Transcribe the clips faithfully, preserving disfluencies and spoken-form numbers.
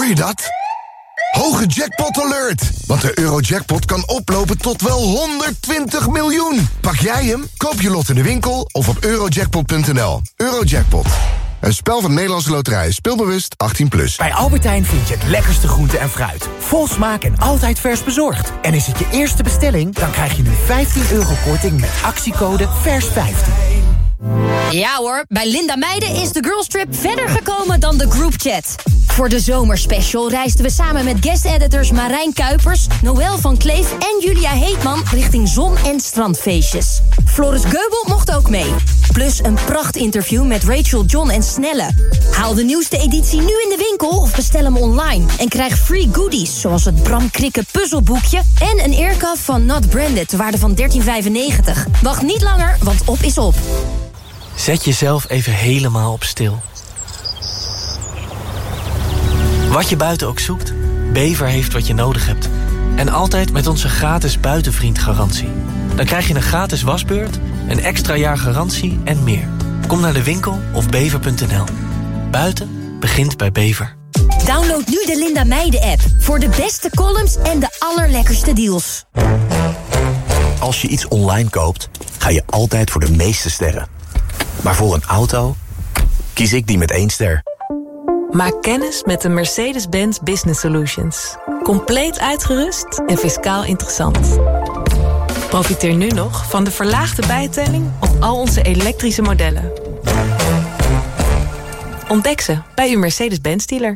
je dat? Hoge jackpot alert! Want de Eurojackpot kan oplopen tot wel honderdtwintig miljoen. Pak jij hem? Koop je lot in de winkel of op eurojackpot punt n l. Eurojackpot. Een spel van de Nederlandse Loterij. Speelbewust achttien plus. Bij Albert Heijn vind je het lekkerste groente en fruit. Vol smaak en altijd vers bezorgd. En is het je eerste bestelling, dan krijg je nu vijftien euro korting met actiecode vers vijftien. Ja hoor, bij Linda Meijden is de Girls Trip verder gekomen dan de groupchat. Voor de zomerspecial reisden we samen met guest-editors Marijn Kuipers, Noël van Kleef en Julia Heetman richting zon- en strandfeestjes. Floris Geubel mocht ook mee. Plus een prachtinterview met Rachel, John en Snelle. Haal de nieuwste editie nu in de winkel of bestel hem online. En krijg free goodies, zoals het Bram Krikke puzzelboekje en een earcuff van Not Branded ter waarde van dertien vijfennegentig. Wacht niet langer, want op is op. Zet jezelf even helemaal op stil. Wat je buiten ook zoekt, Bever heeft wat je nodig hebt. En altijd met onze gratis buitenvriendgarantie. Dan krijg je een gratis wasbeurt, een extra jaar garantie en meer. Kom naar de winkel of bever punt n l. Buiten begint bij Bever. Download nu de Linda Meijden app voor de beste columns en de allerlekkerste deals. Als je iets online koopt, ga je altijd voor de meeste sterren. Maar voor een auto kies ik die met één ster. Maak kennis met de Mercedes-Benz Business Solutions. Compleet uitgerust en fiscaal interessant. Profiteer nu nog van de verlaagde bijtelling op al onze elektrische modellen. Ontdek ze bij uw Mercedes-Benz dealer.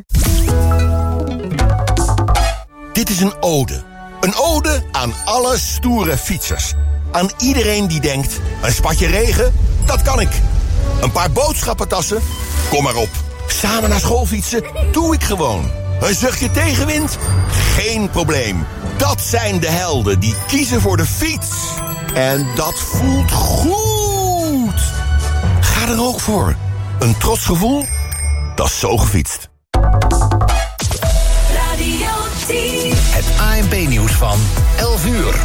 Dit is een ode. Een ode aan alle stoere fietsers. Aan iedereen die denkt, een spatje regen, dat kan ik. Een paar boodschappentassen, kom maar op. Samen naar school fietsen, doe ik gewoon. Een zuchtje tegenwind, geen probleem. Dat zijn de helden die kiezen voor de fiets. En dat voelt goed. Ga er ook voor. Een trots gevoel, dat is zo gefietst. Radio tien. Het A N P-nieuws van elf uur.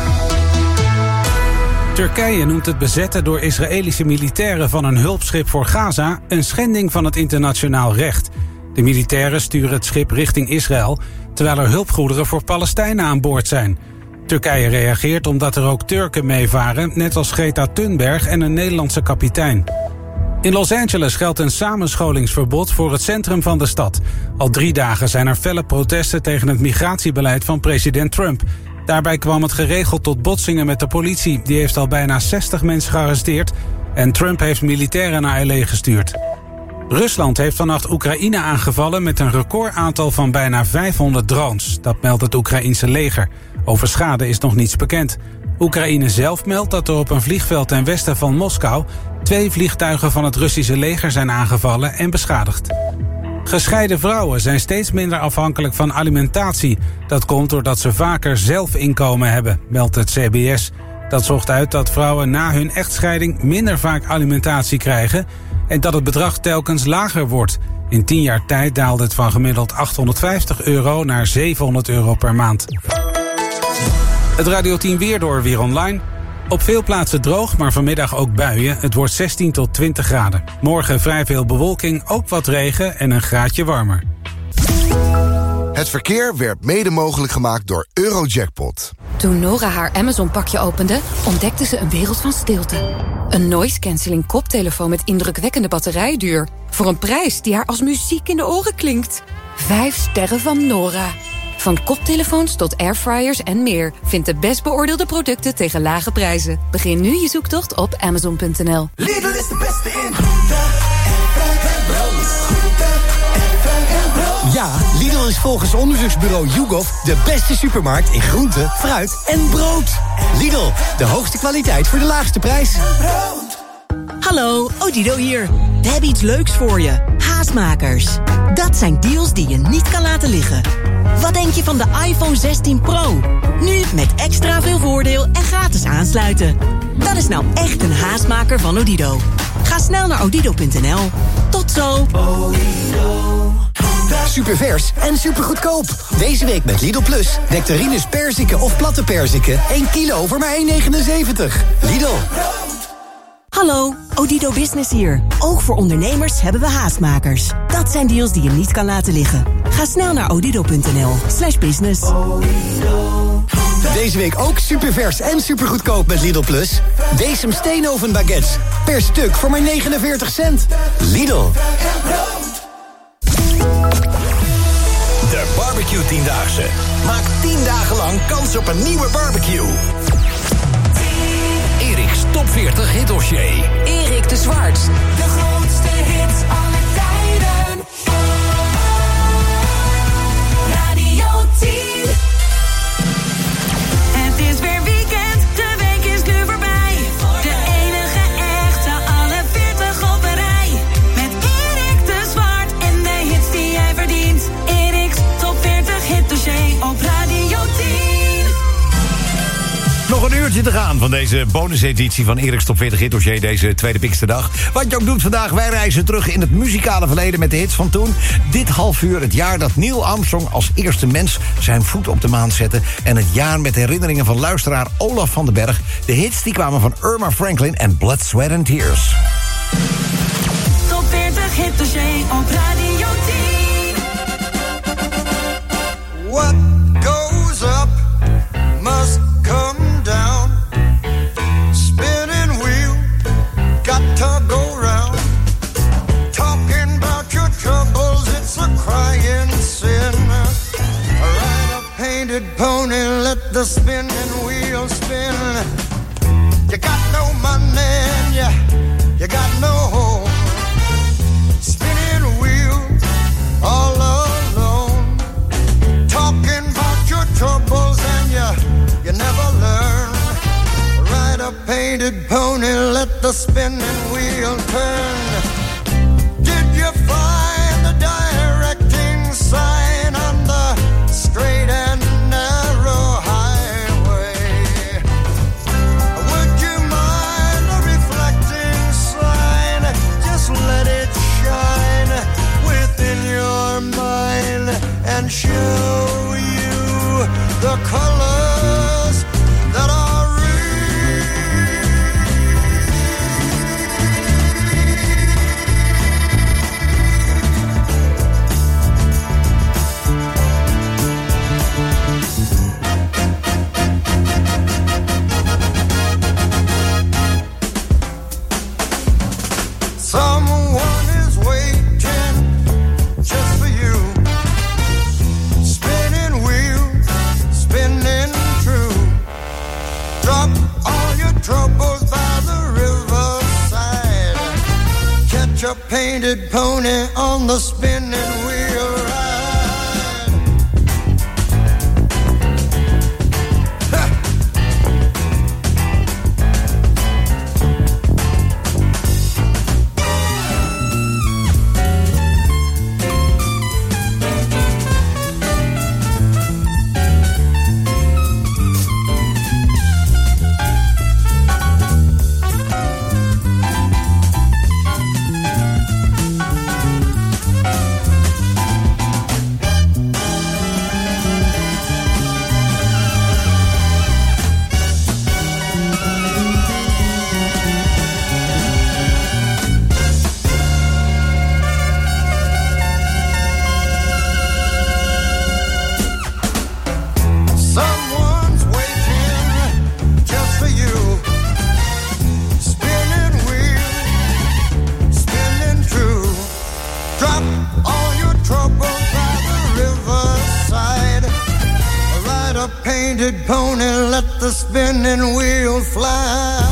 Turkije noemt het bezetten door Israëlische militairen van een hulpschip voor Gaza een schending van het internationaal recht. De militairen sturen het schip richting Israël, terwijl er hulpgoederen voor Palestijnen aan boord zijn. Turkije reageert omdat er ook Turken meevaren, net als Greta Thunberg en een Nederlandse kapitein. In Los Angeles geldt een samenscholingsverbod voor het centrum van de stad. Al drie dagen zijn er felle protesten tegen het migratiebeleid van president Trump. Daarbij kwam het geregeld tot botsingen met de politie. Die heeft al bijna zestig mensen gearresteerd en Trump heeft militairen naar L A gestuurd. Rusland heeft vannacht Oekraïne aangevallen met een recordaantal van bijna vijfhonderd drones. Dat meldt het Oekraïense leger. Over schade is nog niets bekend. Oekraïne zelf meldt dat er op een vliegveld ten westen van Moskou twee vliegtuigen van het Russische leger zijn aangevallen en beschadigd. Gescheiden vrouwen zijn steeds minder afhankelijk van alimentatie. Dat komt doordat ze vaker zelf inkomen hebben, meldt het C B S. Dat zorgt uit dat vrouwen na hun echtscheiding minder vaak alimentatie krijgen en dat het bedrag telkens lager wordt. In tien jaar tijd daalde het van gemiddeld achthonderdvijftig euro naar zevenhonderd euro per maand. Het Radio tien Weerdoor weer online. Op veel plaatsen droog, maar vanmiddag ook buien. Het wordt zestien tot twintig graden. Morgen vrij veel bewolking, ook wat regen en een graadje warmer. Het verkeer werd mede mogelijk gemaakt door Eurojackpot. Toen Nora haar Amazon-pakje opende, ontdekte ze een wereld van stilte. Een noise-canceling koptelefoon met indrukwekkende batterijduur. Voor een prijs die haar als muziek in de oren klinkt. Vijf sterren van Nora. Van koptelefoons tot airfryers en meer. Vind de best beoordeelde producten tegen lage prijzen. Begin nu je zoektocht op amazon punt n l. Lidl is de beste in groente en fruit en brood. Groente en fruit en brood. Ja, Lidl is volgens onderzoeksbureau YouGov de beste supermarkt in groente, fruit en brood. Lidl, de hoogste kwaliteit voor de laagste prijs. Hallo, Odido hier. We hebben iets leuks voor je. Haastmakers. Dat zijn deals die je niet kan laten liggen. Wat denk je van de iPhone zestien Pro? Nu met extra veel voordeel en gratis aansluiten. Dat is nou echt een haastmaker van Odido. Ga snel naar odido punt n l. Tot zo. Supervers en supergoedkoop. Deze week met Lidl Plus. Nectarines perziken of platte perziken. één kilo voor maar één negenenzeventig. Lidl. Hallo, Odido Business hier. Ook voor ondernemers hebben we haastmakers. Dat zijn deals die je niet kan laten liggen. Ga Ga snel naar odido.nl slash business. Deze week ook supervers en supergoedkoop met Lidl Plus. Weesum Steenoven baguettes. Per stuk voor maar negenenveertig cent. Lidl. De barbecue tiendaagse. Maak tien dagen lang kans op een nieuwe barbecue. Erik's Top veertig hitdossier. Erik de Zwart. De grootste hits aller tijden. Radio tien. Het is weer weekend, de week is nu voorbij. De enige echte, alle veertig op een rij. Met Erik de Zwart en de hits die jij verdient. Erik's Top veertig hitdossier op Radio tien. Nog een uurtje te gaan van deze bonuseditie van Erik's Top veertig hitdossier deze tweede Pinksterdag. Wat je ook doet vandaag, wij reizen terug in het muzikale verleden met de hits van toen. Dit half uur het jaar dat Neil Armstrong als eerste mens zijn voet op de maan zette. En het jaar met herinneringen van luisteraar Olaf van den Berg. De hits die kwamen van Irma Franklin en Blood, Sweat and Tears. Top veertig hitdossier op Radio tien. What goes up must come down. Spinning wheel, got to go round. Talking about your troubles, it's a crying sin. Ride a painted pony, let the spinning wheel spin. You got no money and you, you got no home. Spinning wheel, all alone. Talking about your troubles and you, you never learn. Ride a painted pony, let the spinning wheel turn. Did you find the directing sign on the straight and narrow highway? Would you mind a reflecting sign? Just let it shine within your mind and show you the colors that are real. Someone is waiting just for you. Spinning wheel, spinning true. Drop all your troubles by the riverside. Catch a painted pony on the spinning wheel ride. Ha! Someone's waiting just for you. Spinning wheel, spinning true. Drop all your troubles by the riverside. Ride a painted pony, let the spinning wheel fly.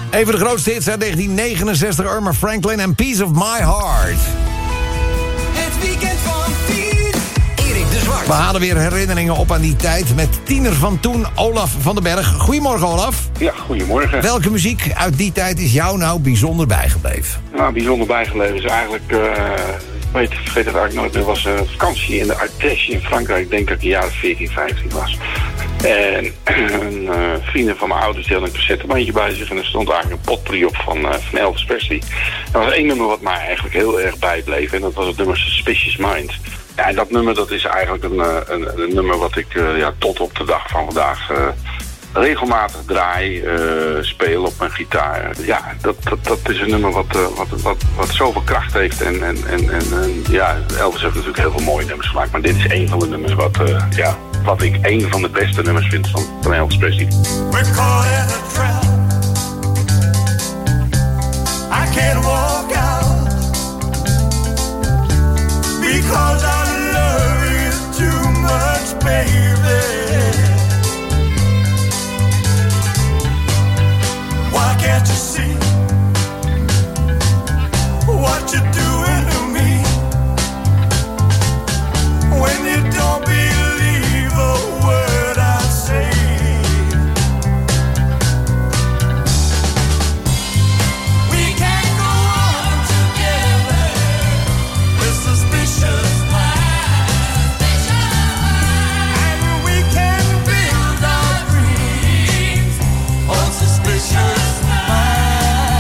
Een van de grootste hits uit negentien negenenzestig, Irma Franklin en Piece of My Heart. Het weekend van tien. Erik de Zwart. We halen weer herinneringen op aan die tijd met tiener van toen, Olaf van den Berg. Goedemorgen, Olaf. Ja, goedemorgen. Welke muziek uit die tijd is jou nou bijzonder bijgebleven? Nou, bijzonder bijgebleven is eigenlijk... Uh, ik weet, vergeet het eigenlijk nooit meer. was een vakantie in de Ardèche in Frankrijk. Ik denk dat ik de jaren veertien, vijftien was. En een uh, vrienden van mijn ouders hadden een cassettebandje bij zich. En er stond eigenlijk een potpourri op van, uh, van Elvis Presley. Er was één nummer wat mij eigenlijk heel erg bijbleef. En dat was het nummer Suspicious Mind. Ja, en dat nummer dat is eigenlijk een, een, een nummer wat ik uh, ja, tot op de dag van vandaag... Uh, regelmatig draai, uh, speel op mijn gitaar. Ja, dat, dat, dat is een nummer wat, uh, wat, wat, wat zoveel kracht heeft. En, en, en, en, en ja, Elvis heeft natuurlijk heel veel mooie nummers gemaakt. Maar dit is een van de nummers wat, uh, ja, wat ik een van de beste nummers vind van, van Elvis Presley. We're caught in a trap. I can't walk out. Because I love you too much, baby. Why can't you see what you're doing to me? When you don't believe a word I say. We can't go on together with suspicious minds. And we can build our dreams on suspicious minds.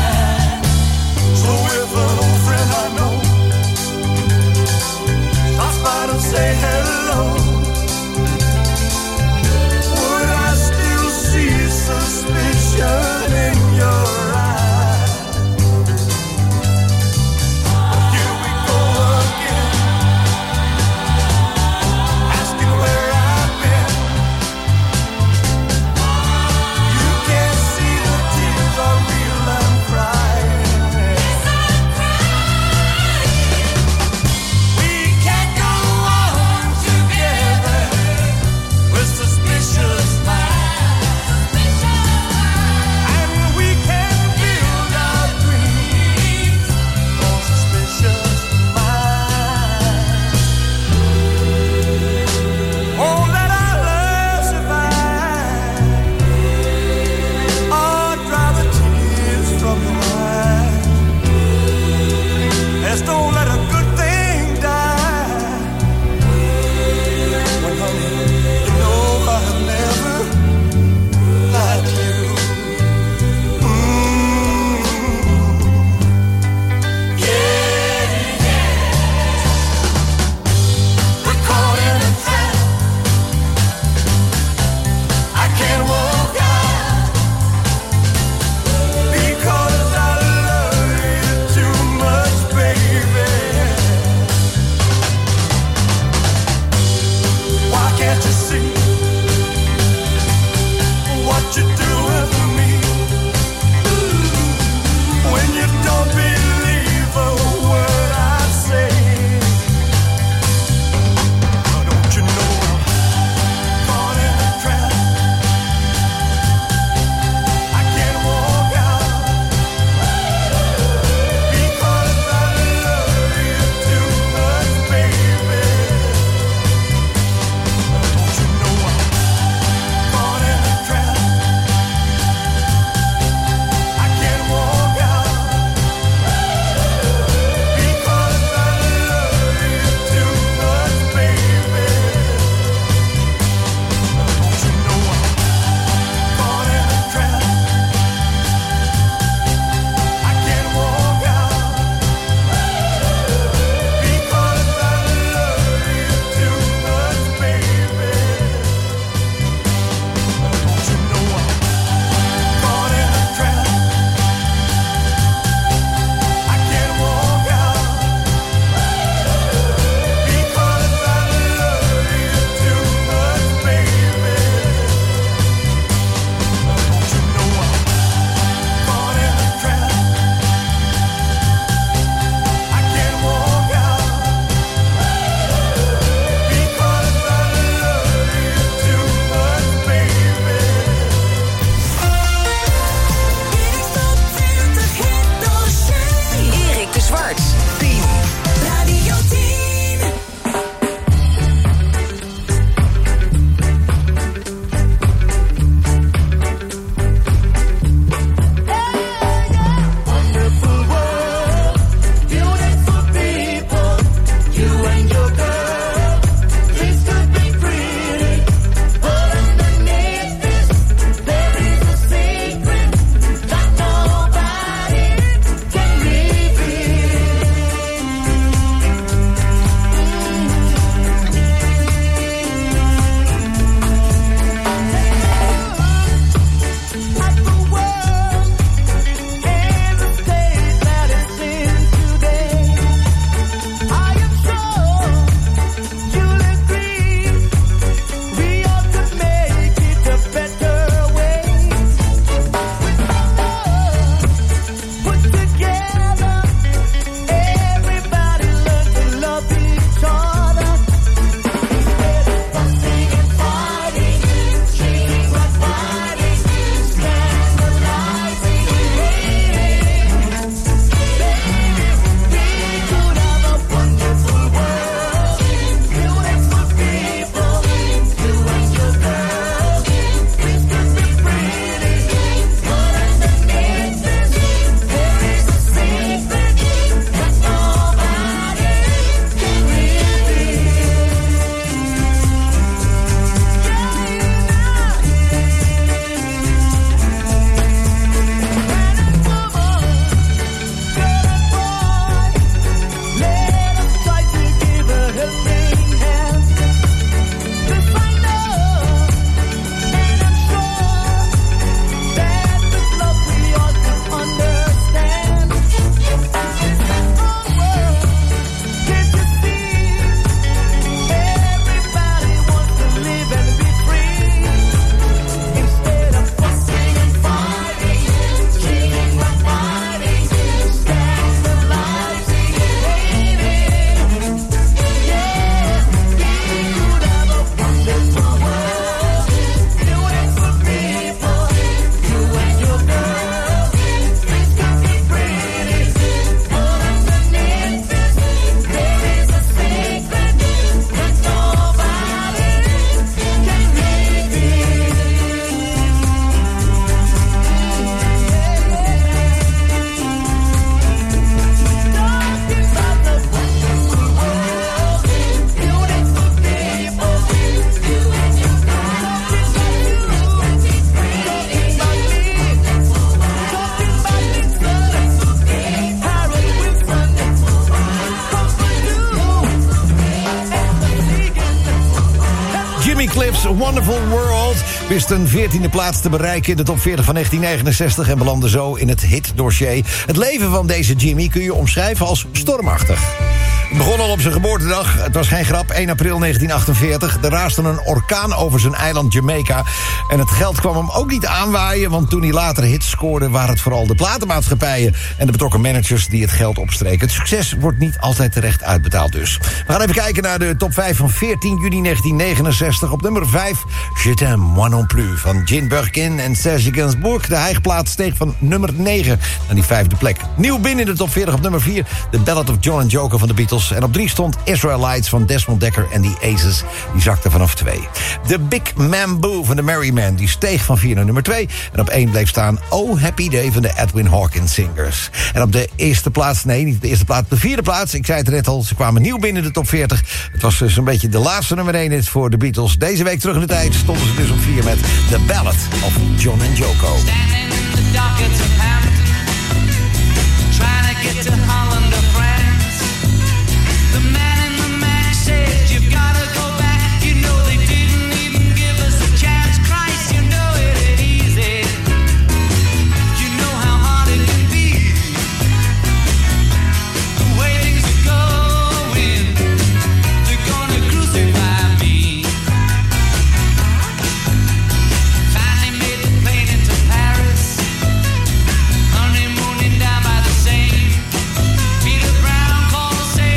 Stripes, Wonderful World, wist een veertiende plaats te bereiken in de top veertig van negentien negenenzestig... en belandde zo in het hitdossier. Het leven van deze Jimmy kun je omschrijven als stormachtig. Het begon al op zijn geboortedag. Het was geen grap, één april negentien achtenveertig. Er raasde een orkaan over zijn eiland Jamaica. En het geld kwam hem ook niet aanwaaien... want toen hij later hits scoorde... waren het vooral de platenmaatschappijen... en de betrokken managers die het geld opstreken. Het succes wordt niet altijd terecht uitbetaald dus. We gaan even kijken naar de top vijf van veertien juni negentien negenenzestig. Op nummer vijf, Je t'aime moi non plus... van Jane Birkin en Serge Gainsbourg. De hijgplaat steeg van nummer negen naar die vijfde plek. Nieuw binnen in de top veertig op nummer vier... The Ballad of John and Joker van de Beatles. En op drie stond Israelites van Desmond Dekker en The Aces. Die zakte vanaf twee. The Big Mambo van The Merry Man. Die steeg van vier naar nummer twee. En op één bleef staan Oh Happy Day van de Edwin Hawkins Singers. En op de eerste plaats, nee niet de eerste plaats, de vierde plaats. Ik zei het net al, ze kwamen nieuw binnen de top veertig. Het was dus een beetje de laatste nummer één hit voor de Beatles. Deze week terug in de tijd stonden ze dus op vier met The Ballad of John and Joko. Standing in the dockets of Hampton, trying to get to Holland or France. The man in the Mac said, you've gotta go back. You know they didn't even give us a chance. Christ, you know it ain't easy. You know how hard it can be. The way things are going, they're gonna crucify me. Finally made the plane into Paris, honeymooning down by the Seine. Peter Brown called to say,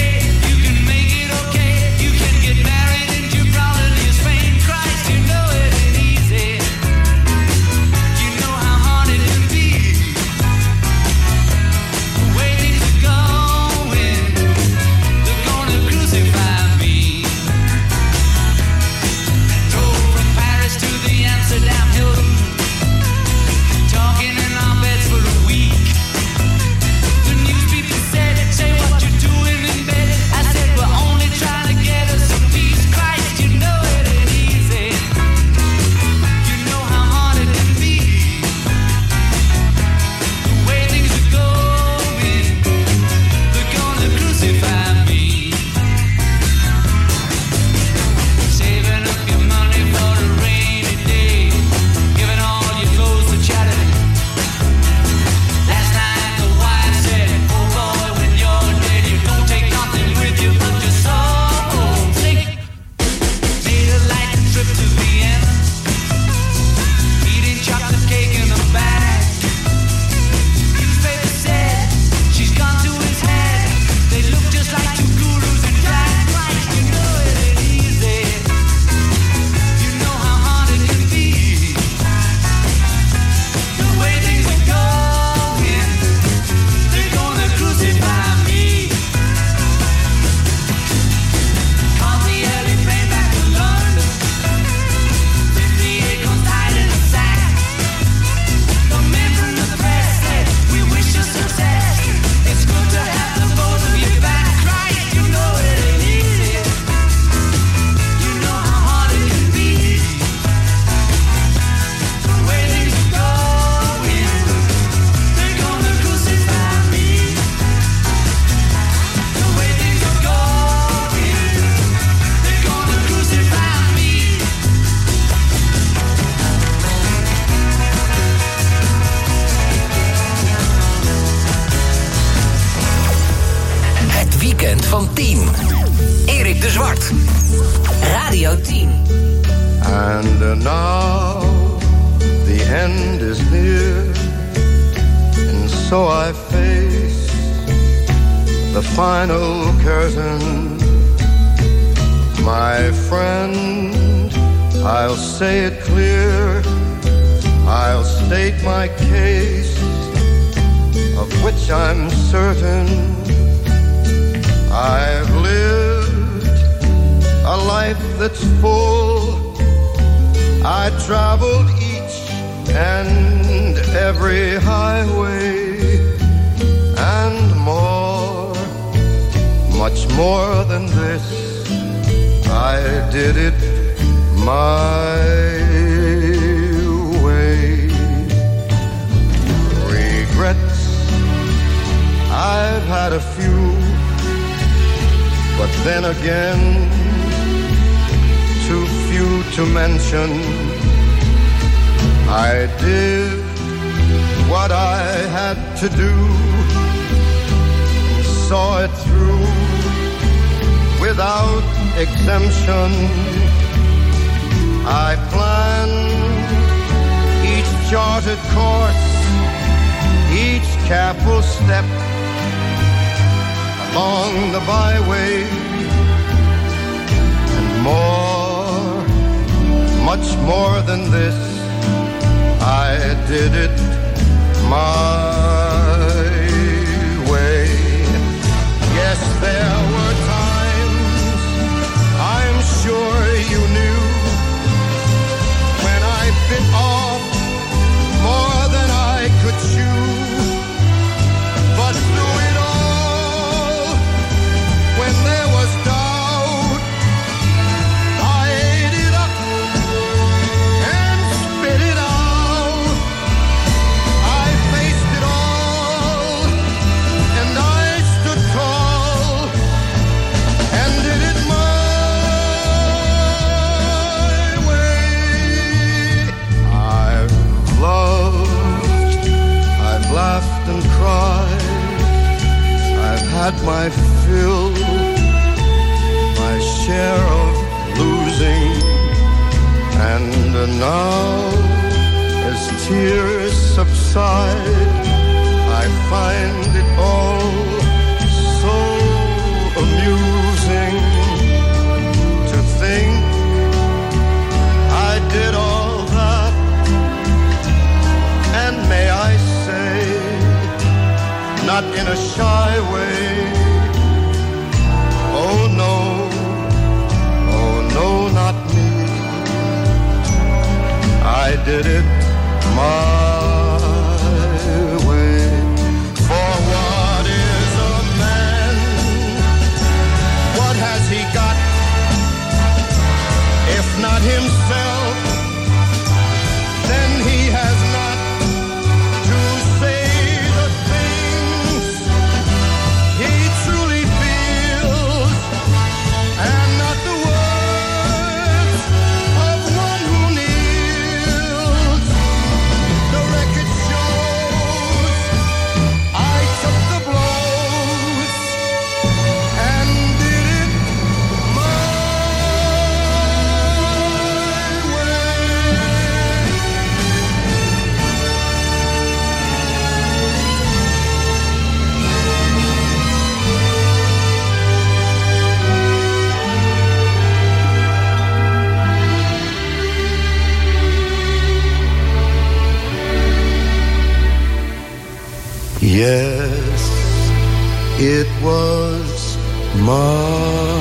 van tien. Erik de Zwart. Radio tien. And now the end is near, and so I face the final curtain. My friend, I'll say it clear, I'll state my case, of which I'm certain. I've lived a life that's full. I traveled each and every highway, and more, much more than this, I did it my way. Regrets, I've had a few, but then again, too few. few to mention. I did what I had to do, saw it through without exemption. I planned each charted course, each careful step along the byway, and more, much more than this, I did it my way. Yes, there were times, I'm sure you knew, when I bit off more than I could chew. But through it all, when there was doubt, I ate it up and spit it out. I faced it all, and I stood tall, and did it my way. I've loved, I've laughed and cried, I've had my fill, my share of losing, and now, as tears subside, I find it all so amusing to think I did all that, and may I say, not in a shy way, oh no, oh no, not me. I did it my way. For what is a man? What has he got? If not himself, then he has not to say the things he truly feels, and not the words of one who kneels. The record shows I took the blows and did it my Yes, it was my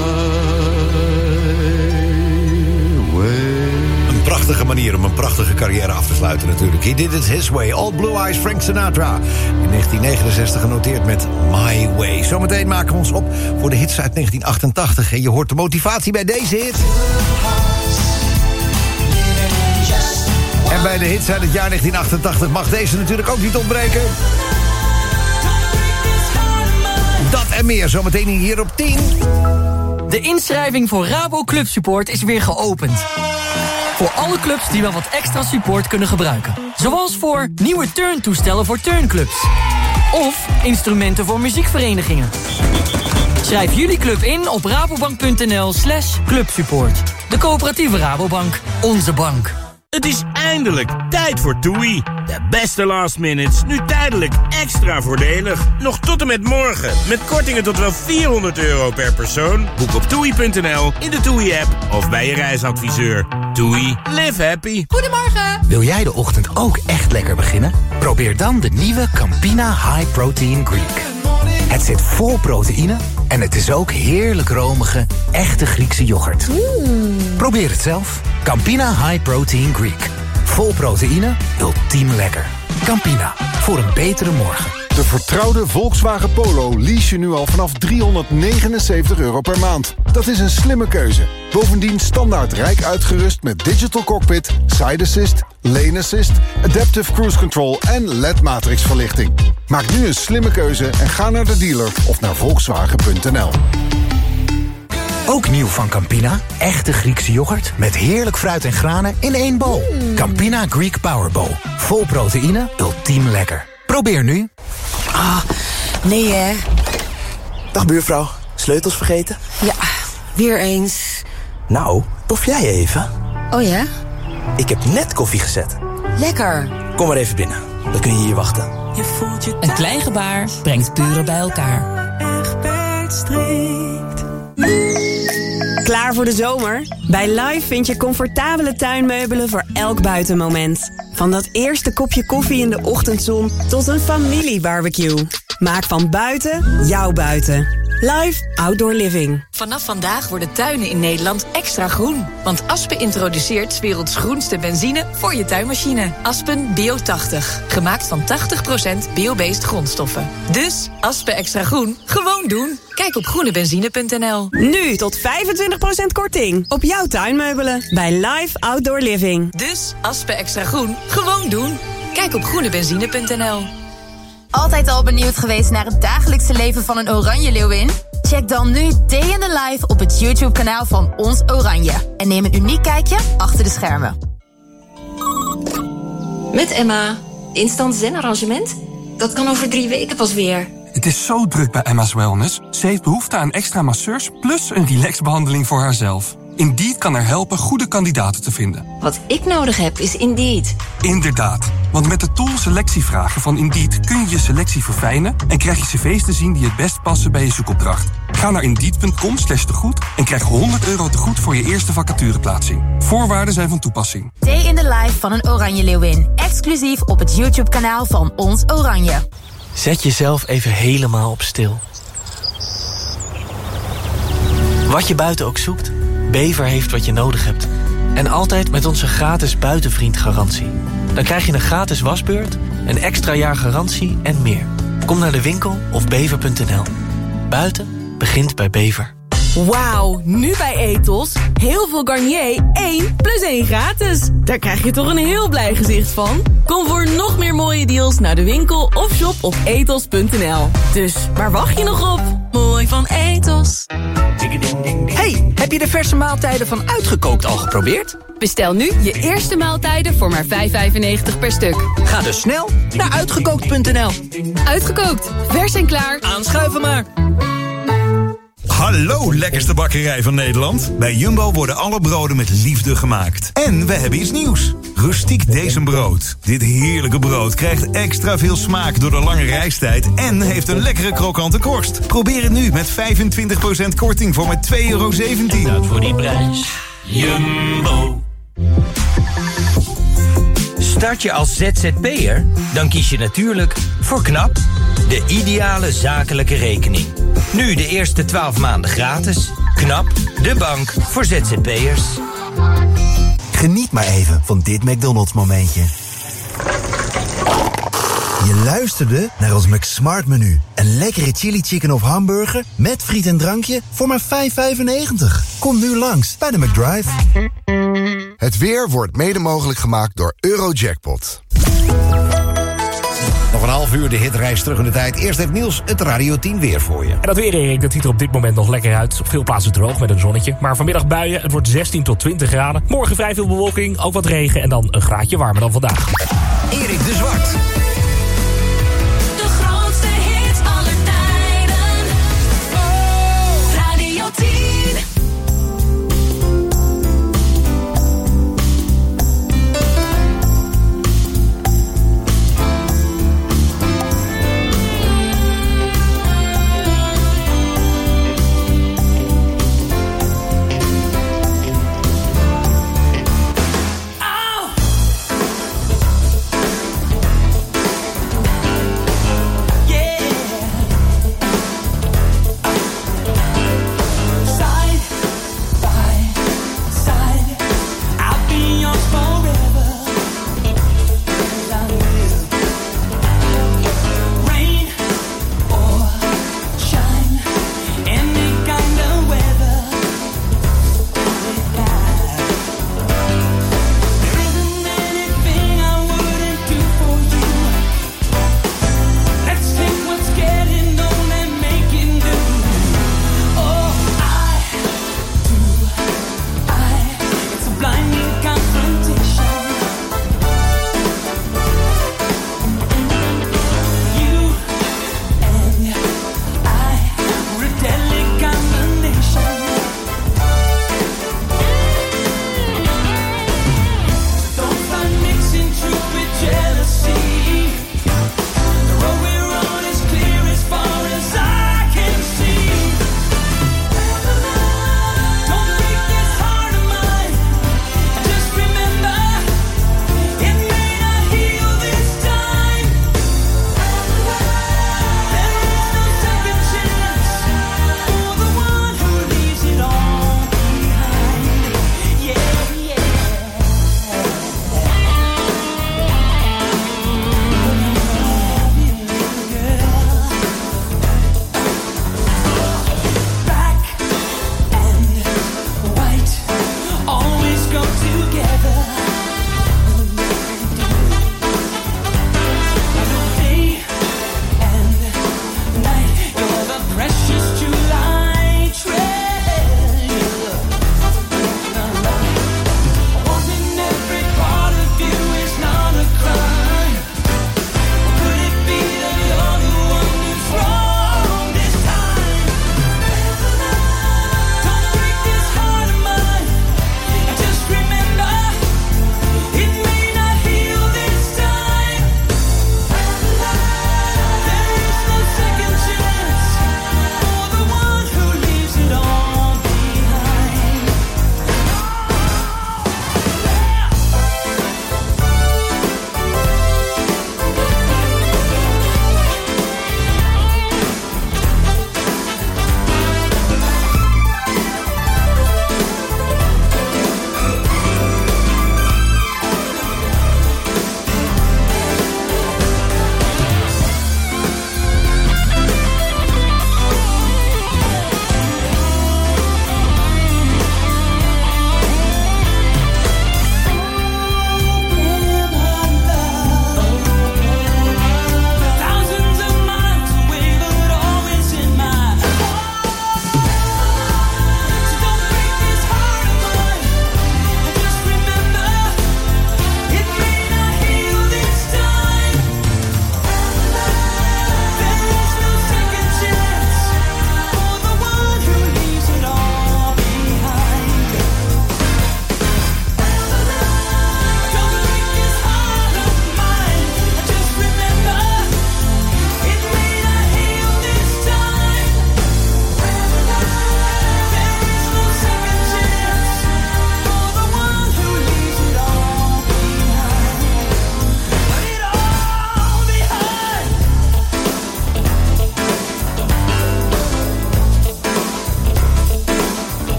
way. Een prachtige manier om een prachtige carrière af te sluiten natuurlijk. He did it his way. All Blue Eyes, Frank Sinatra. In negentien negenenzestig genoteerd met My Way. Zometeen maken we ons op voor de hits uit negentien achtentachtig. En je hoort de motivatie bij deze hit. En bij de hits uit het jaar negentien achtentachtig mag deze natuurlijk ook niet ontbreken. Dat en meer zometeen hier op tien. De inschrijving voor Rabo Club Support is weer geopend. Voor alle clubs die wel wat extra support kunnen gebruiken. Zoals voor nieuwe turntoestellen voor turnclubs. Of instrumenten voor muziekverenigingen. Schrijf jullie club in op rabobank.nl slash clubsupport. De coöperatieve Rabobank. Onze bank. Het is eindelijk tijd voor TUI. De beste last minutes, nu tijdelijk extra voordelig. Nog tot en met morgen, met kortingen tot wel vierhonderd euro per persoon. Boek op toei punt n l, in de TUI-app of bij je reisadviseur. TUI, live happy. Goedemorgen. Wil jij de ochtend ook echt lekker beginnen? Probeer dan de nieuwe Campina High Protein Greek. Het zit vol proteïne en het is ook heerlijk romige, echte Griekse yoghurt. Mm. Probeer het zelf. Campina High Protein Greek. Vol proteïne, ultiem lekker. Campina, voor een betere morgen. De vertrouwde Volkswagen Polo lease je nu al vanaf driehonderdnegenenzeventig euro per maand. Dat is een slimme keuze. Bovendien standaard rijk uitgerust met digital cockpit, side assist, lane assist, adaptive cruise control en L E D-matrix verlichting. Maak nu een slimme keuze en ga naar de dealer of naar volkswagen punt n l. Ook nieuw van Campina. Echte Griekse yoghurt met heerlijk fruit en granen in één bowl. Mm. Campina Greek Power Bowl. Vol proteïne, ultiem lekker. Probeer nu. Ah, nee hè. Dag buurvrouw, sleutels vergeten? Ja, weer eens. Nou, tof jij even? Oh ja? Ik heb net koffie gezet. Lekker. Kom maar even binnen, dan kun je hier wachten. Je voelt je een klein gebaar brengt buren bij elkaar. Egberts strikt. Klaar voor de zomer? Bij Live vind je comfortabele tuinmeubelen voor elk buitenmoment. Van dat eerste kopje koffie in de ochtendzon tot een familiebarbecue. Maak van buiten jouw buiten. Live Outdoor Living. Vanaf vandaag worden tuinen in Nederland extra groen. Want Aspen introduceert 's werelds groenste benzine voor je tuinmachine. Aspen Bio tachtig. Gemaakt van tachtig procent bio-based grondstoffen. Dus Aspen extra groen, gewoon doen. Kijk op groene benzine punt n l. Nu tot vijfentwintig procent korting op jouw tuinmeubelen bij Live Outdoor Living. Dus Aspen extra groen, gewoon doen. Kijk op groene benzine punt n l. Altijd al benieuwd geweest naar het dagelijkse leven van een oranje leeuwin? Check dan nu Day in the Life op het YouTube-kanaal van Ons Oranje. En neem een uniek kijkje achter de schermen. Met Emma. Instant zen-arrangement? Dat kan over drie weken pas weer. Het is zo druk bij Emma's Wellness. Ze heeft behoefte aan extra masseurs plus een relaxbehandeling voor haarzelf. Indeed kan haar helpen goede kandidaten te vinden. Wat ik nodig heb is Indeed. Inderdaad, want met de tool selectievragen van Indeed kun je je selectie verfijnen en krijg je cv's te zien die het best passen bij je zoekopdracht. Ga naar indeed punt com slash tegoed en krijg honderd euro tegoed voor je eerste vacatureplaatsing. Voorwaarden zijn van toepassing. Day in the Life van een oranje leeuwin. Exclusief op het YouTube-kanaal van Ons Oranje. Zet jezelf even helemaal op stil. Wat je buiten ook zoekt, Bever heeft wat je nodig hebt. En altijd met onze gratis buitenvriendgarantie. Dan krijg je een gratis wasbeurt, een extra jaar garantie en meer. Kom naar de winkel of bever punt n l. Buiten begint bij Bever. Wauw, nu bij Ethos. Heel veel Garnier, één plus één gratis. Daar krijg je toch een heel blij gezicht van. Kom voor nog meer mooie deals naar de winkel of shop op ethos punt n l. Dus waar wacht je nog op? Mooi van Ethos. Hey, heb je de verse maaltijden van Uitgekookt al geprobeerd? Bestel nu je eerste maaltijden voor maar vijf vijfennegentig per stuk. Ga dus snel naar uitgekookt punt n l. Uitgekookt, vers en klaar. Aanschuiven maar. Hallo, lekkerste bakkerij van Nederland. Bij Jumbo worden alle broden met liefde gemaakt. En we hebben iets nieuws. Rustiek Decembrood. Dit heerlijke brood krijgt extra veel smaak door de lange reistijd... en heeft een lekkere krokante korst. Probeer het nu met vijfentwintig procent korting voor maar twee euro zeventien. Dat voor die prijs. Jumbo. Start je als Z Z P'er? Dan kies je natuurlijk voor KNAP, de ideale zakelijke rekening. Nu de eerste twaalf maanden gratis. KNAP, de bank voor Z Z P'ers. Geniet maar even van dit McDonald's momentje. Je luisterde naar ons McSmart menu. Een lekkere chili chicken of hamburger met friet en drankje voor maar vijf vijfennegentig. Kom nu langs bij de McDrive. Het weer wordt mede mogelijk gemaakt door Eurojackpot. Nog een half uur de hitreis terug in de tijd. Eerst heeft Niels het Radio tien weer voor je. En dat weer, Erik, dat ziet er op dit moment nog lekker uit. Op veel plaatsen droog met een zonnetje. Maar vanmiddag buien, het wordt zestien tot twintig graden. Morgen vrij veel bewolking, ook wat regen en dan een graadje warmer dan vandaag. Erik de Zwart. De grootste hits aller tijden. Radio tien.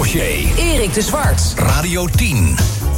Rocher. Erik de Zwart. Radio tien.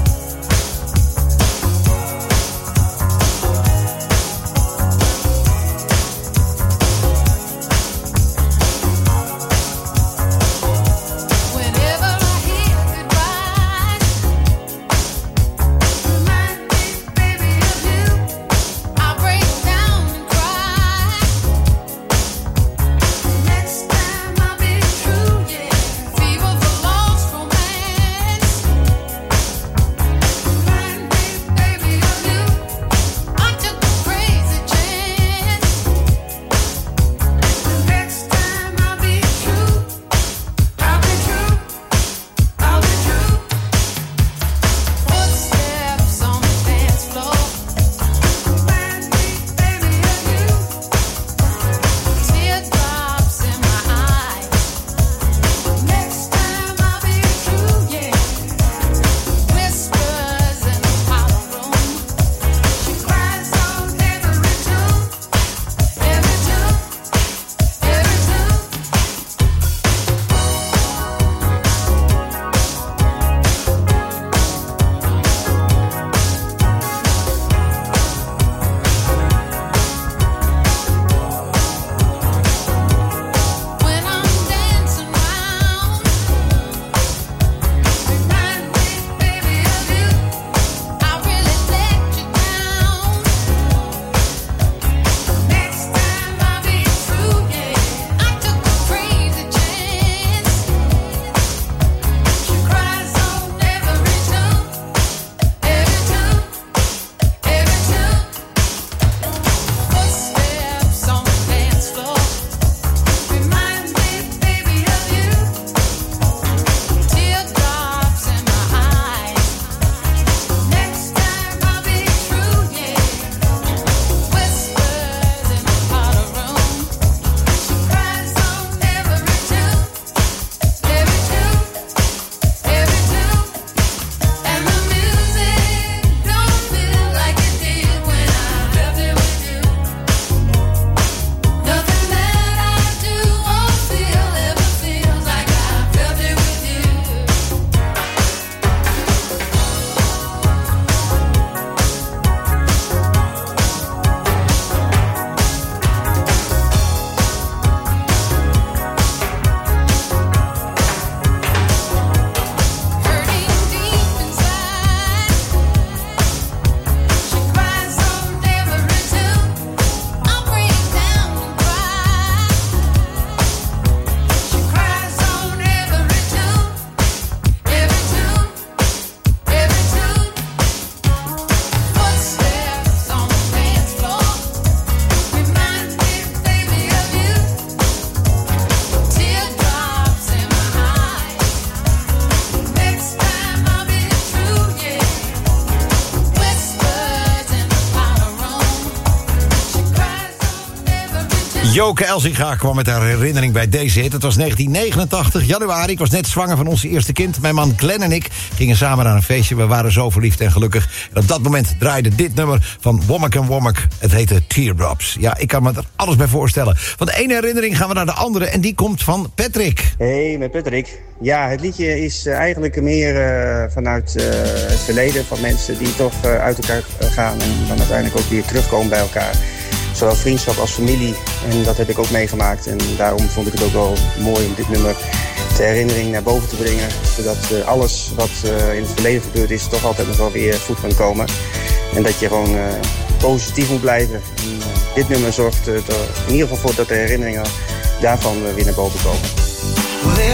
Joke Elzinga kwam met haar herinnering bij deze hit. Het was negentien negenentachtig, januari. Ik was net zwanger van onze eerste kind. Mijn man Glenn en ik gingen samen naar een feestje. We waren zo verliefd en gelukkig. En op dat moment draaide dit nummer van Womack en Womack. Het heette Teardrops. Ja, ik kan me er alles bij voorstellen. Van de ene herinnering gaan we naar de andere. En die komt van Patrick. Hey, met Patrick. Ja, het liedje is uh, eigenlijk meer uh, vanuit uh, het verleden. Van mensen die toch uh, uit elkaar gaan. En dan uiteindelijk ook weer terugkomen bij elkaar. Zowel vriendschap als familie. En dat heb ik ook meegemaakt. En daarom vond ik het ook wel mooi om dit nummer ter herinnering naar boven te brengen. Zodat uh, alles wat uh, in het verleden gebeurd is toch altijd nog wel weer goed kan komen. En dat je gewoon uh, positief moet blijven. En, uh, dit nummer zorgt uh, er in ieder geval voor dat de herinneringen daarvan uh, weer naar boven komen. Well,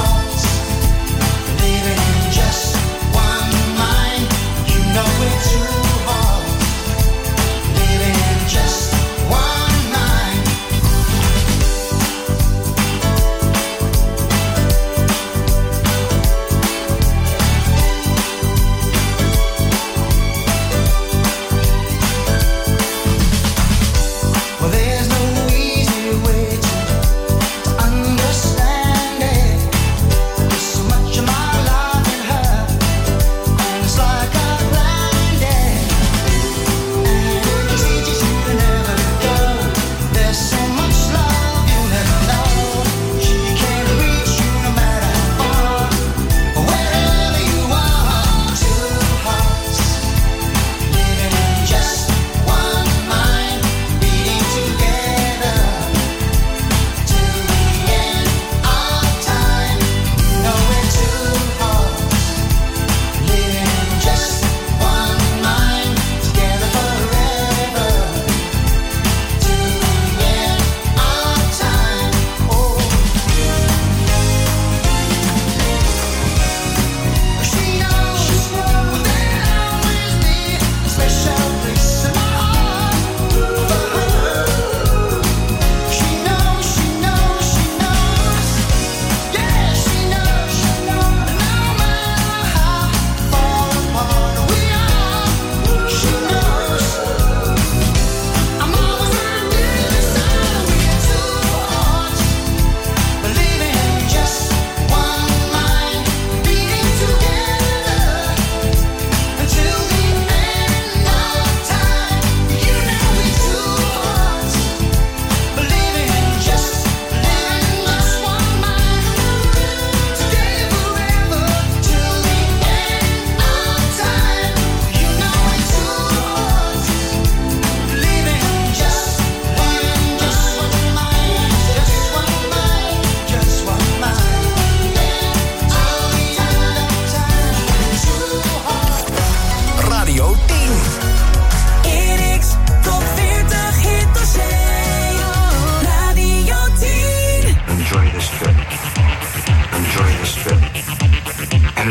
it's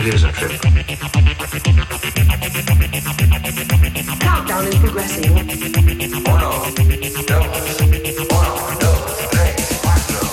it is a trip. Countdown is progressing. Uno, dos, uno, dos, tres, cuatro.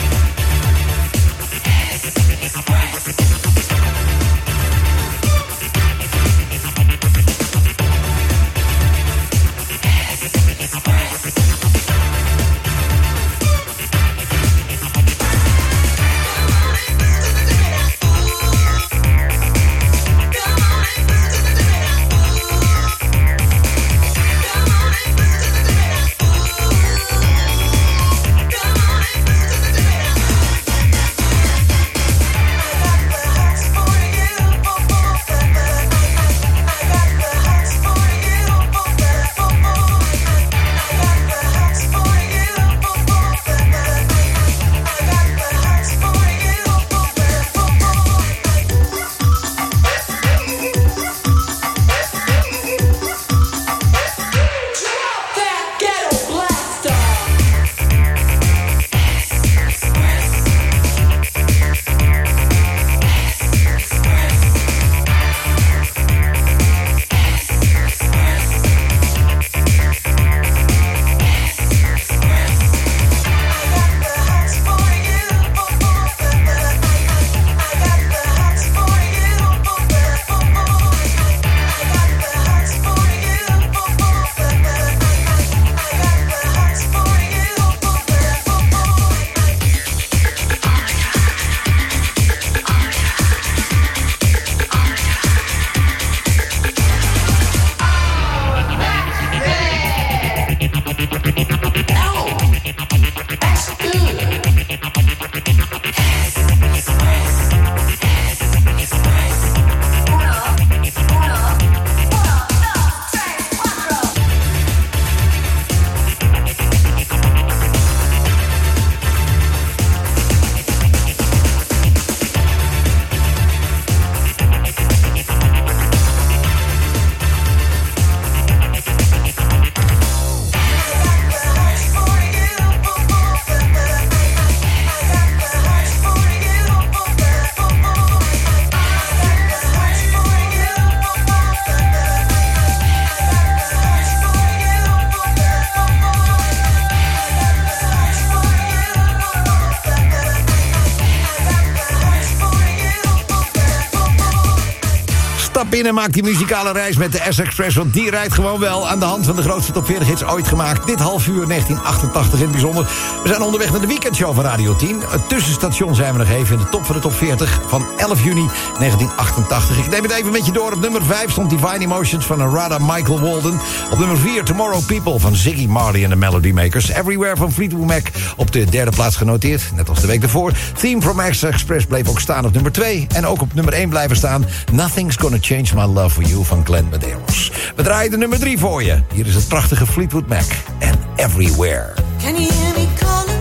Binnen maakt die muzikale reis met de S-Express, want die rijdt gewoon wel aan de hand van de grootste top veertig hits ooit gemaakt. Dit half uur negentien achtentachtig in het bijzonder. We zijn onderweg naar de weekendshow van Radio tien. Het tussenstation zijn we nog even in de top van de top veertig van elf juni negentien achtentachtig. Ik neem het even met je door. Op nummer vijf stond Divine Emotions van Arada Michael Walden. Op nummer vier Tomorrow People van Ziggy Marley en de Melody Makers. Everywhere van Fleetwood Mac op de derde plaats genoteerd, net als de week ervoor. Theme from S-Express bleef ook staan op nummer twee. En ook op nummer één blijven staan Nothing's Gonna Change My Love For You van Glenn Medeiros. We draaien de nummer drie voor je. Hier is het prachtige Fleetwood Mac en Everywhere. Can you hear me calling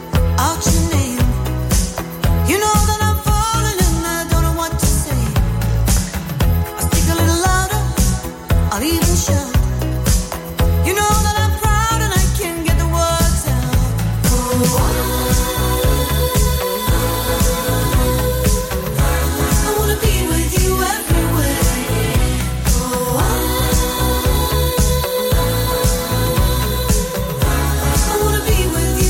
out your name? You know that I'm falling and I don't know what to say. I'll speak a little louder, I'll even shout. You know that I'm proud and I can't get the words out. Oh, I wanna be with you everywhere. Oh, I wanna be with you.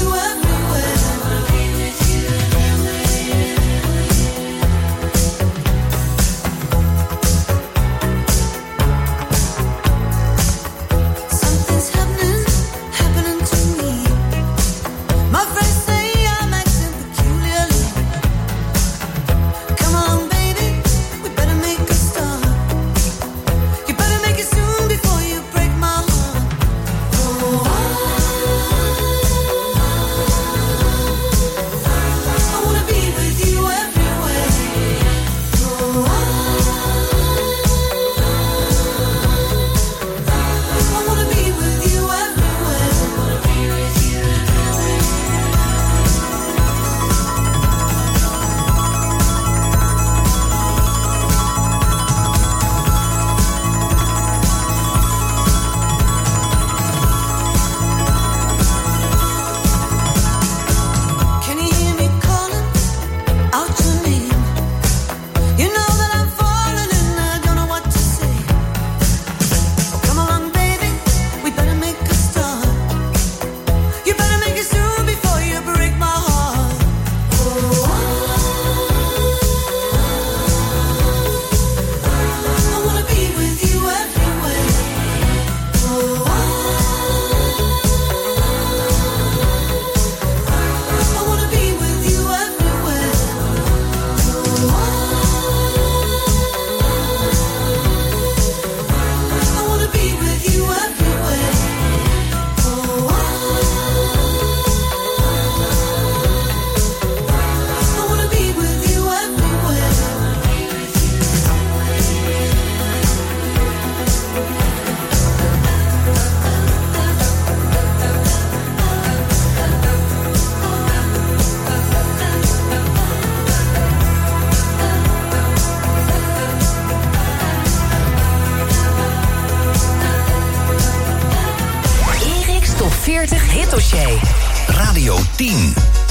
Hit-dossier. Radio tien.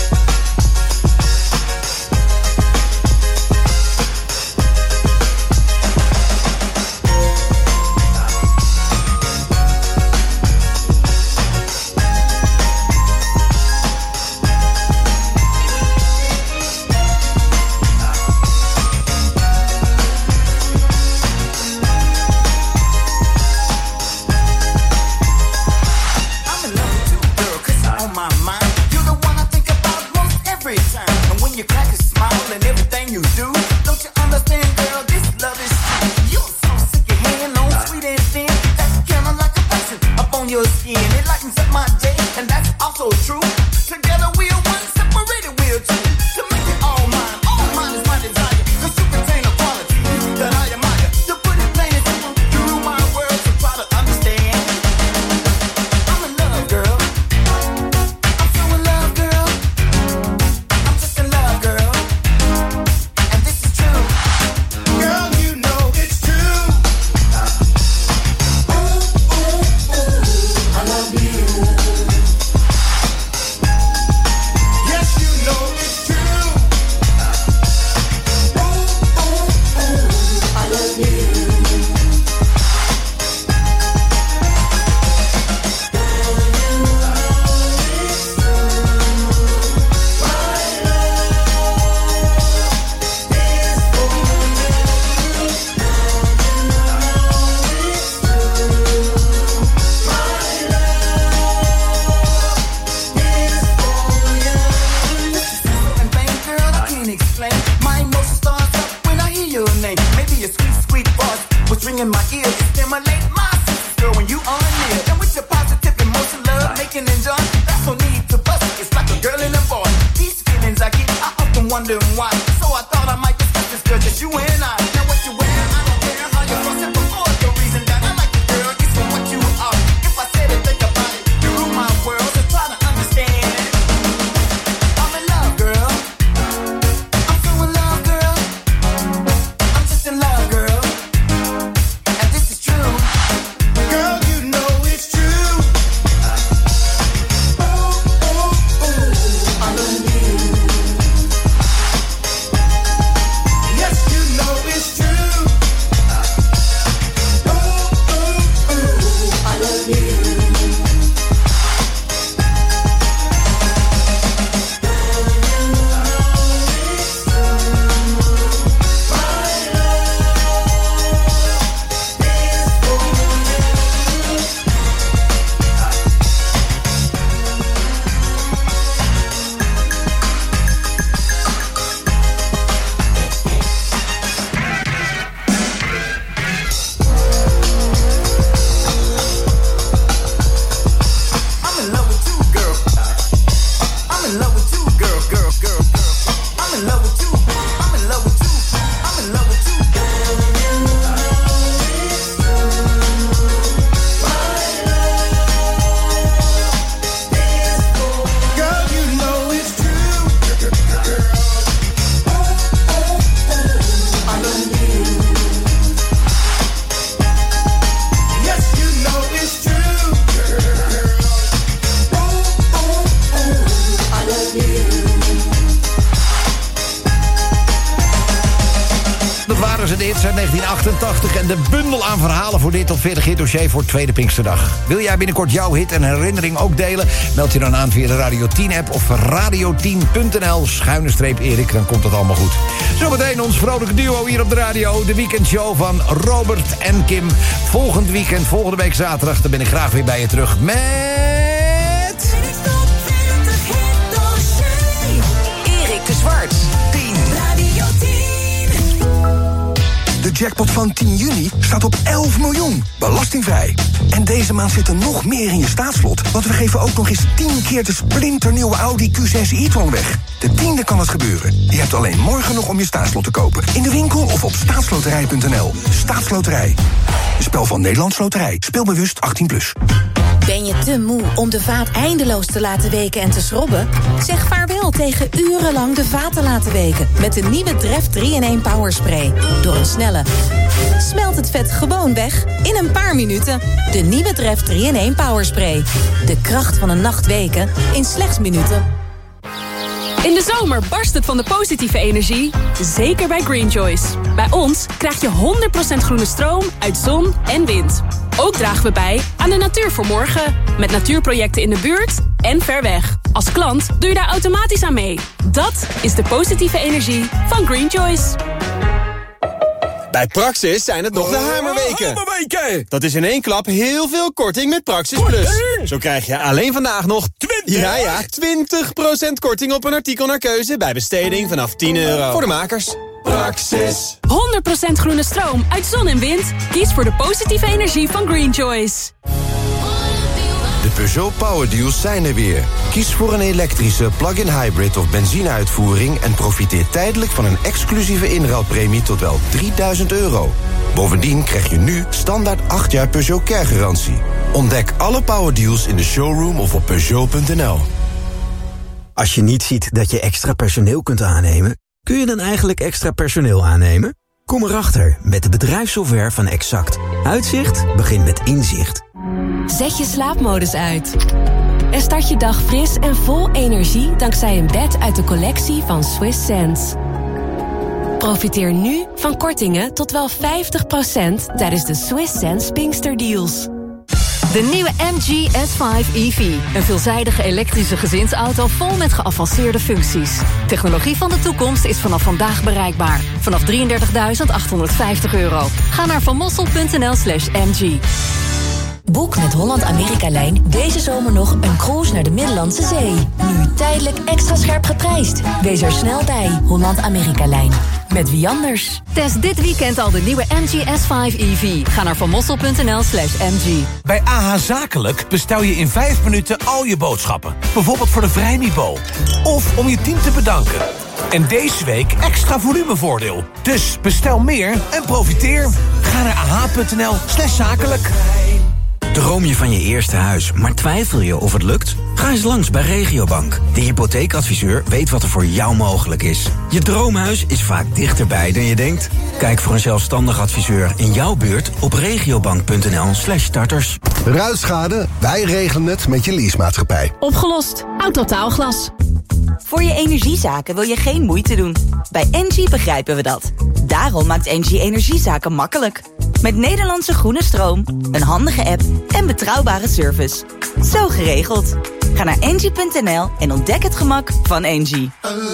negentien achtentachtig en de bundel aan verhalen voor dit top veertig hitdossier voor tweede Pinksterdag. Wil jij binnenkort jouw hit en herinnering ook delen? Meld je dan aan via de Radio tien app of radio tien punt n l schuine streep Erik, dan komt dat allemaal goed. Zometeen ons vrolijke duo hier op de radio, de weekendshow van Robert en Kim. Volgend weekend, volgende week zaterdag, dan ben ik graag weer bij je terug met... Erik de Zwart. De jackpot van tien juni staat op elf miljoen, belastingvrij. En deze maand zit er nog meer in je staatslot, want we geven ook nog eens tien keer de splinternieuwe Audi Q zes e-tron weg. De tiende kan het gebeuren. Je hebt alleen morgen nog om je staatslot te kopen. In de winkel of op staatsloterij punt n l. Staatsloterij. Een spel van Nederlands Loterij. Speel bewust achttien plus. Ben je te moe om de vaat eindeloos te laten weken en te schrobben? Zeg vaarwel tegen urenlang de vaat te laten weken met de nieuwe Dreft drie in één Power Spray. Door een snelle smelt het vet gewoon weg in een paar minuten. De nieuwe Dreft drie in één Power Spray. De kracht van een nacht weken in slechts minuten. In de zomer barst het van de positieve energie, zeker bij Green Choice. Bij ons krijg je honderd procent groene stroom uit zon en wind. Ook dragen we bij aan de natuur voor morgen. Met natuurprojecten in de buurt en ver weg. Als klant doe je daar automatisch aan mee. Dat is de positieve energie van Green Choice. Bij Praxis zijn het nog de hamerweken. Hamerweken! Dat is in één klap heel veel korting met Praxis Plus. Zo krijg je alleen vandaag nog twintig, ja, ja, twintig procent korting op een artikel naar keuze bij besteding vanaf tien euro. Voor de makers. Praxis. honderd procent groene stroom uit zon en wind. Kies voor de positieve energie van Green Choice. De Peugeot Power Deals zijn er weer. Kies voor een elektrische plug-in hybrid of benzineuitvoering en profiteer tijdelijk van een exclusieve inruilpremie tot wel drieduizend euro. Bovendien krijg je nu standaard acht jaar Peugeot Care-garantie. Ontdek alle Power Deals in de showroom of op Peugeot punt n l. Als je niet ziet dat je extra personeel kunt aannemen, kun je dan eigenlijk extra personeel aannemen? Kom erachter met de bedrijfssoftware van Exact. Uitzicht begint met inzicht. Zet je slaapmodus uit. En start je dag fris en vol energie dankzij een bed uit de collectie van Swiss Sense. Profiteer nu van kortingen tot wel vijftig procent tijdens de Swiss Sense Pinkster Deals. De nieuwe M G S vijf E V. Een veelzijdige elektrische gezinsauto vol met geavanceerde functies. Technologie van de toekomst is vanaf vandaag bereikbaar. Vanaf drieëndertigduizend achthonderdvijftig euro. Ga naar vanmossel punt n l slash m g. Boek met Holland-Amerika-lijn deze zomer nog een cruise naar de Middellandse Zee. Nu tijdelijk extra scherp geprijsd. Wees er snel bij, Holland-Amerika-lijn. Met wie anders? Test dit weekend al de nieuwe M G S vijf E V. Ga naar vanmossel punt n l slash m g. Bij A H Zakelijk bestel je in vijf minuten al je boodschappen. Bijvoorbeeld voor de Vrijmibo. Of om je team te bedanken. En deze week extra volumevoordeel. Dus bestel meer en profiteer. Ga naar a h punt n l slash zakelijk. Droom je van je eerste huis, maar twijfel je of het lukt? Ga eens langs bij Regiobank. De hypotheekadviseur weet wat er voor jou mogelijk is. Je droomhuis is vaak dichterbij dan je denkt. Kijk voor een zelfstandig adviseur in jouw buurt op regiobank punt n l slash starters. Ruitschade, wij regelen het met je leasemaatschappij. Opgelost. Autotaalglas. Voor je energiezaken wil je geen moeite doen. Bij Engie begrijpen we dat. Daarom maakt Engie energiezaken makkelijk. Met Nederlandse groene stroom, een handige app en betrouwbare service. Zo geregeld. Ga naar engie punt n l en ontdek het gemak van Engie.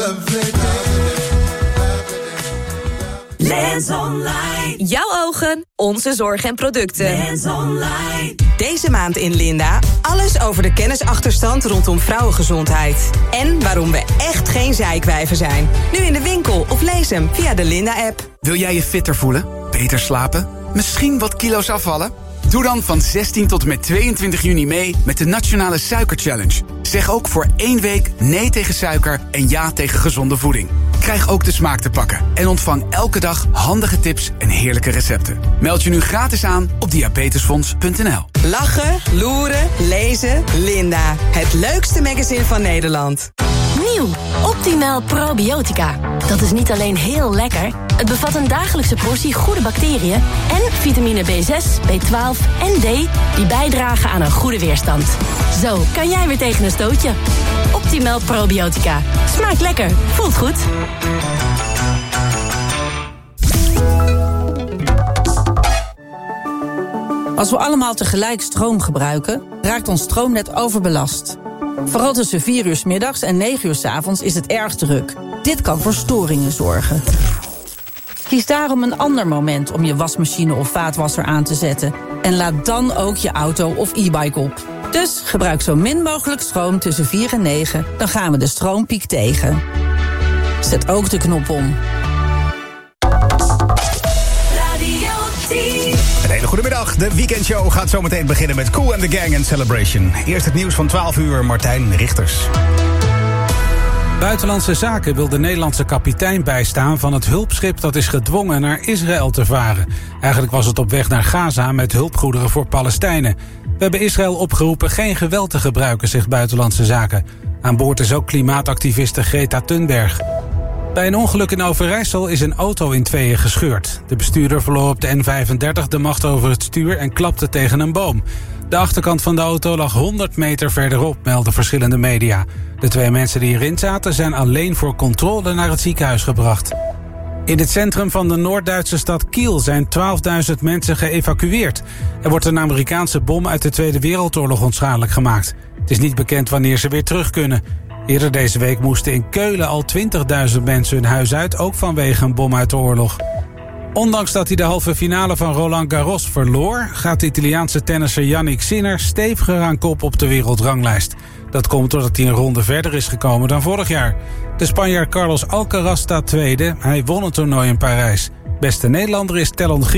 Lens Online. Jouw ogen, onze zorg en producten. Lens Online. Deze maand in Linda alles over de kennisachterstand rondom vrouwengezondheid. En waarom we echt geen zeikwijven zijn. Nu in de winkel of lees hem via de Linda-app. Wil jij je fitter voelen? Beter slapen? Misschien wat kilo's afvallen? Doe dan van zestien tot en met tweeëntwintig juni mee met de Nationale Suiker Challenge. Zeg ook voor één week nee tegen suiker en ja tegen gezonde voeding. Krijg ook de smaak te pakken en ontvang elke dag handige tips en heerlijke recepten. Meld je nu gratis aan op diabetesfonds punt n l. Lachen, loeren, lezen, Linda. Het leukste magazine van Nederland. Nieuw, Optimal Probiotica. Dat is niet alleen heel lekker, het bevat een dagelijkse portie goede bacteriën en vitamine B zes, B twaalf en D die bijdragen aan een goede weerstand. Zo kan jij weer tegen een stootje. Optimal Probiotica. Smaakt lekker, voelt goed. Als we allemaal tegelijk stroom gebruiken, raakt ons stroomnet overbelast. Vooral tussen vier uur 's middags en negen uur 's avonds is het erg druk. Dit kan voor storingen zorgen. Kies daarom een ander moment om je wasmachine of vaatwasser aan te zetten. En laad dan ook je auto of e-bike op. Dus gebruik zo min mogelijk stroom tussen vier en negen. Dan gaan we de stroompiek tegen. Zet ook de knop om. Een hele goede middag. De weekendshow gaat zo meteen beginnen met Kool and the Gang en Celebration. Eerst het nieuws van twaalf uur, Martijn Richters. Buitenlandse Zaken wil de Nederlandse kapitein bijstaan van het hulpschip dat is gedwongen naar Israël te varen. Eigenlijk was het op weg naar Gaza met hulpgoederen voor Palestijnen. We hebben Israël opgeroepen geen geweld te gebruiken, zegt Buitenlandse Zaken. Aan boord is ook klimaatactiviste Greta Thunberg. Bij een ongeluk in Overijssel is een auto in tweeën gescheurd. De bestuurder verloor op de N vijfendertig de macht over het stuur en klapte tegen een boom. De achterkant van de auto lag honderd meter verderop, melden verschillende media. De twee mensen die erin zaten zijn alleen voor controle naar het ziekenhuis gebracht. In het centrum van de Noord-Duitse stad Kiel zijn twaalfduizend mensen geëvacueerd. Er wordt een Amerikaanse bom uit de Tweede Wereldoorlog onschadelijk gemaakt. Het is niet bekend wanneer ze weer terug kunnen. Eerder deze week moesten in Keulen al twintigduizend mensen hun huis uit, ook vanwege een bom uit de oorlog. Ondanks dat hij de halve finale van Roland Garros verloor, gaat de Italiaanse tennisser Yannick Sinner steviger aan kop op de wereldranglijst. Dat komt doordat hij een ronde verder is gekomen dan vorig jaar. De Spanjaard Carlos Alcaraz staat tweede. Hij won het toernooi in Parijs. Beste Nederlander is Telon Griek.